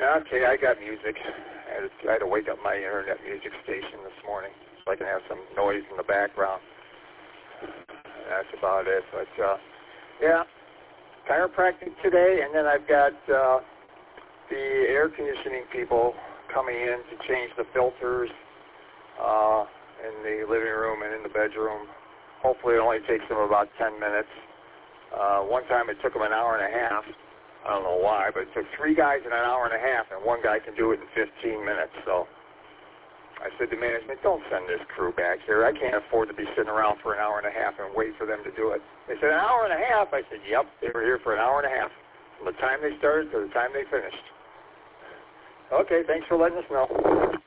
Okay, I got music. I had to wake up my internet music station this morning so I can have some noise in the background. That's about it. But, yeah, chiropractic today, and then I've got the air conditioning people coming in to change the filters in the living room and in the bedroom. Hopefully it only takes them about 10 minutes. One time it took them an hour and a half. I don't know why, but it took 3 guys in an hour and a half, and 1 guy can do it in 15 minutes. So I said to management, don't send this crew back here. I can't afford to be sitting around for an hour and a half and wait for them to do it. They said, an hour and a half? I said, yep, they were here for an hour and a half, from the time they started to the time they finished. Okay, thanks for letting us know.